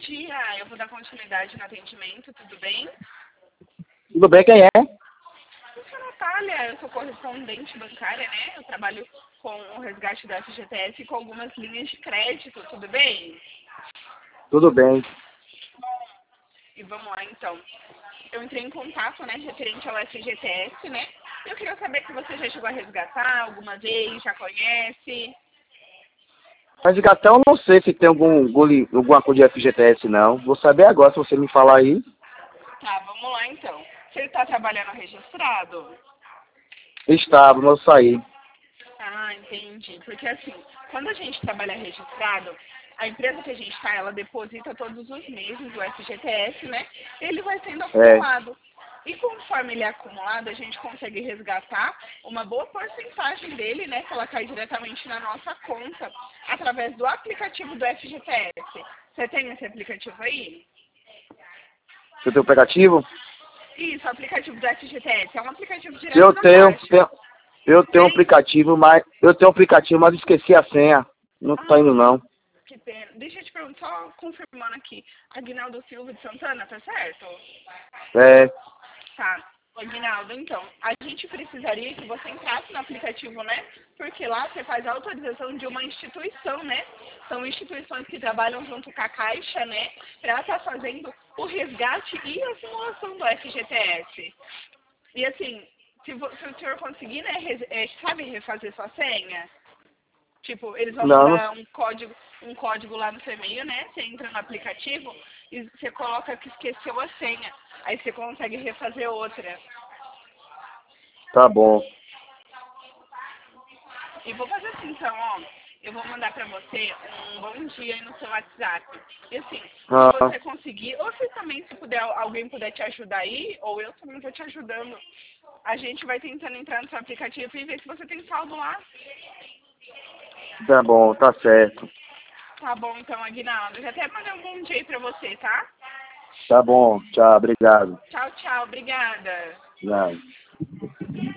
dia, eu vou dar continuidade no atendimento, tudo bem? Tudo bem, quem é? Eu sou a Natália, eu sou correspondente bancária, né? Eu trabalho com o resgate da FGTS e com algumas linhas de crédito, tudo bem? Tudo bem. E vamos lá, então. Eu entrei em contato, né, referente ao FGTS, né? Eu queria saber se você já chegou a resgatar alguma vez, já conhece. Resgatar, eu não sei se tem alguma coisa de FGTS, não. Vou saber agora, se você me falar aí. Tá, vamos lá, então. Você está trabalhando registrado? Estava, mas eu saí. Ah, entendi. Porque assim, quando a gente trabalha registrado, a empresa que a gente está, ela deposita todos os meses o FGTS, né? Ele vai sendo É, acumulado. E conforme ele é acumulado, a gente consegue resgatar uma boa porcentagem dele, né? Que ela cai diretamente na nossa conta, através do aplicativo do FGTS. Você tem esse aplicativo aí? você tem o aplicativo? Isso, o aplicativo do FGTS. É um aplicativo direto Eu da tenho, Caixa. tenho, eu tenho um Tem? aplicativo, mas esqueci a senha. Não tá indo, Ah, não. que pena. Deixa eu te perguntar, só confirmando aqui. Aguinaldo Silva de Santana, tá certo? É, Tá. Aguinaldo, então, a gente precisaria que você entrasse no aplicativo, né? Porque lá você faz a autorização de uma instituição, né? São instituições que trabalham junto com a Caixa, né? Para estar fazendo o resgate e a simulação do FGTS. E assim, se o senhor conseguir, né, sabe refazer sua senha? Tipo, eles vão não, mandar um código lá no seu e-mail, né? Você entra no aplicativo e você coloca que esqueceu a senha. Aí você consegue refazer outra. tá bom. E vou fazer assim, então, ó. Eu vou mandar pra você um bom dia aí no seu WhatsApp. E assim, se Ah, você conseguir, ou se também se puder, alguém puder te ajudar aí, ou eu também vou te ajudando. A gente vai tentando entrar no seu aplicativo e ver se você tem saldo lá. tá bom, tá certo. Tá bom, então, Aguinaldo. Já até mandei um bom dia aí pra você, tá? Tá bom, tchau, obrigado. Tchau, tchau. Obrigada. Obrigado.